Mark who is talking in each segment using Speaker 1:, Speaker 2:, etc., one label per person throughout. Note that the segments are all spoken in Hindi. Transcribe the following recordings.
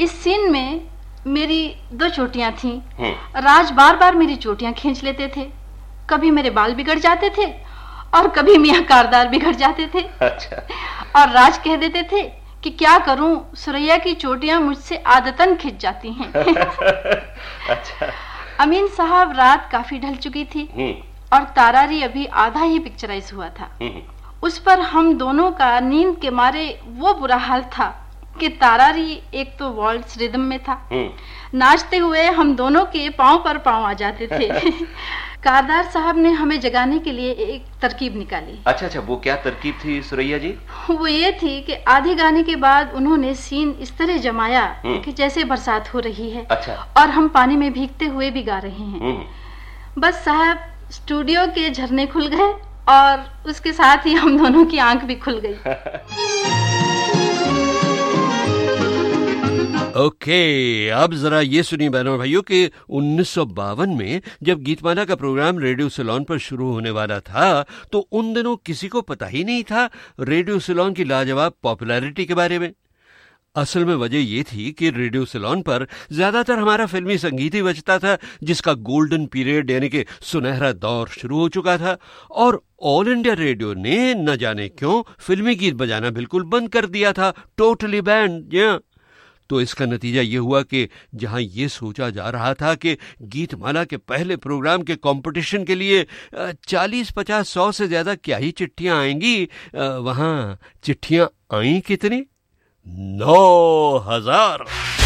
Speaker 1: इस सीन में मेरी 2 चोटियां थीं। राज बार बार मेरी चोटियां खींच लेते थे। कभी मेरे बाल बिगड़ जाते थे और कभी मियां कारदार बिगड़ जाते थे।
Speaker 2: अच्छा।
Speaker 1: और राज कह देते थे कि क्या करूं, सुरैया की चोटियां मुझसे आदतन खिंच जाती हैं।
Speaker 2: अच्छा।
Speaker 1: अमीन साहब, रात काफी ढल चुकी थी और तारारी अभी आधा ही पिक्चराइज हुआ था। उस पर हम दोनों का नींद के मारे वो बुरा हाल था कि तारारी एक तो वॉल्ट्स रिदम में था। नाचते हुए हम दोनों के पांव पर पांव आ जाते थे। कारदार साहब ने हमें जगाने के लिए एक तरकीब निकाली।
Speaker 2: अच्छा, वो क्या तरकीब थी सुरैया जी?
Speaker 1: वो ये थी कि आधे गाने के बाद उन्होंने सीन इस तरह जमाया कि जैसे बरसात हो रही है।
Speaker 2: अच्छा।
Speaker 1: और हम पानी में भीगते हुए भी गा रहे हैं। बस साहब, स्टूडियो के झरने खुल गए और उसके साथ ही हम दोनों की आंख भी खुल गई।
Speaker 3: ओके, अब जरा ये सुनिए बहनों और भाइयों कि 1952 में जब गीतमाला का प्रोग्राम रेडियो सिलोन पर शुरू होने वाला था तो उन दिनों किसी को पता ही नहीं था रेडियो सिलोन की लाजवाब पॉपुलैरिटी के बारे में। असल में वजह ये थी कि रेडियो सिलोन पर ज्यादातर हमारा फिल्मी संगीत ही बजता था, जिसका गोल्डन पीरियड यानी कि सुनहरा दौर शुरू हो चुका था। और ऑल इंडिया रेडियो ने न जाने क्यों फिल्मी गीत बजाना बिल्कुल बंद कर दिया था, टोटली बैंड। तो इसका नतीजा ये हुआ कि जहां ये सोचा जा रहा था कि गीतमाला के पहले प्रोग्राम के कंपटीशन के लिए 40, 50, 100 से ज्यादा क्या ही चिट्ठियां आएंगी, वहां चिट्ठियां आई कितनी? 9,000।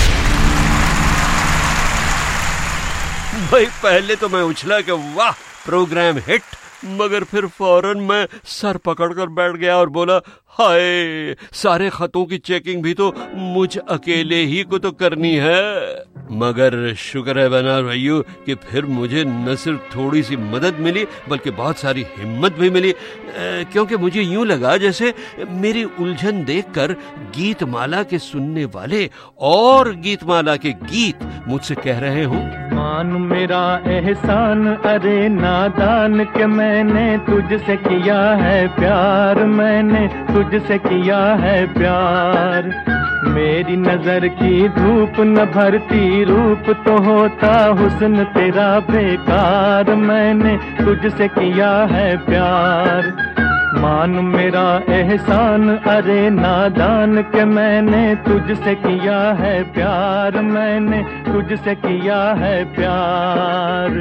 Speaker 3: भाई पहले तो मैं उछला कि वाह प्रोग्राम हिट, मगर फिर फौरन मैं सर पकड़कर बैठ गया और बोला हाय, सारे खतों की चेकिंग भी तो मुझ अकेले ही को तो करनी है। मगर शुक्र है बना भाइयों कि फिर मुझे न सिर्फ थोड़ी सी मदद मिली बल्कि बहुत सारी हिम्मत भी मिली, क्योंकि मुझे यूं लगा जैसे मेरी उलझन देखकर गीतमाला के सुनने वाले और गीतमाला के गीत मुझसे कह रहे हों,
Speaker 4: मान मेरा एहसान अरे नादान के मैंने तुझसे किया है प्यार, मैंने तुझसे किया है प्यार। मेरी नजर की धूप न भरती रूप तो होता हुस्न तेरा बेकार, मैंने तुझसे किया है प्यार। मान मेरा एहसान अरे नादान के मैंने तुझसे किया है प्यार, मैंने तुझसे किया है प्यार।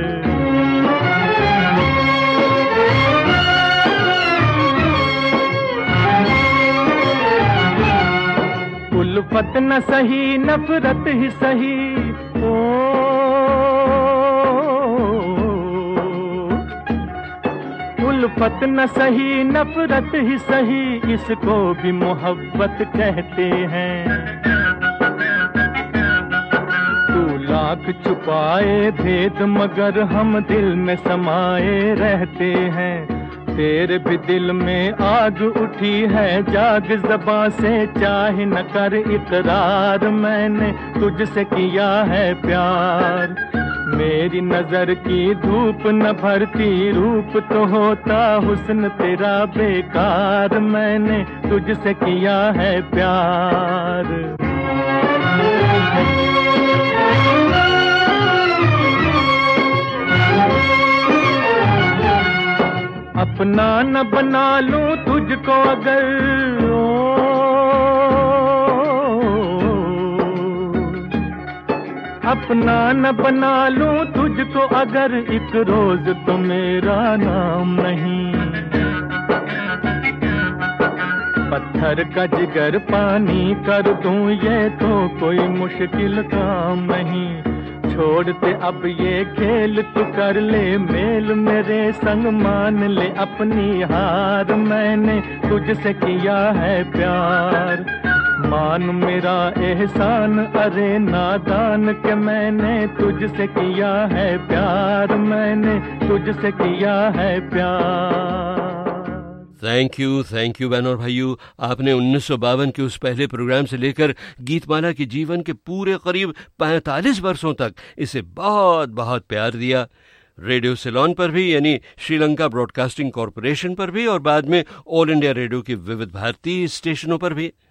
Speaker 4: उल्फत न सही नफरत ही सही, उल्फत न सही नफरत ही सही, इसको भी मोहब्बत कहते हैं। तू लाख छुपाए भेद मगर हम दिल में समाये रहते हैं। तेरे भी दिल में आग उठी है जाग ज़बां से चाहे न कर इकरार, मैंने तुझसे किया है प्यार। मेरी नजर की धूप न भरती रूप तो होता हुस्न तेरा बेकार, मैंने तुझसे किया है प्यार। अपना न बना लूं तुझको अगर, अपना न बना लूं तुझको अगर, एक रोज तो मेरा नाम नहीं। पत्थर का जिगर पानी कर दूं ये तो कोई मुश्किल काम नहीं। छोड़ते अब ये खेल तू कर ले मेल मेरे संग, मान ले अपनी हार, मैंने तुझसे किया है प्यार। मान मेरा एहसान अरे नादान के मैंने तुझसे किया है प्यार, मैंने तुझसे किया है प्यार।
Speaker 3: थैंक यू बहनों और भाइयों, आपने 1952 के उस पहले प्रोग्राम से लेकर गीतमाला के जीवन के पूरे करीब 45 वर्षों तक इसे बहुत बहुत प्यार दिया। रेडियो सिलोन पर भी यानी श्रीलंका ब्रॉडकास्टिंग कॉरपोरेशन पर भी और बाद में ऑल इंडिया रेडियो की विविध भारती स्टेशनों पर भी।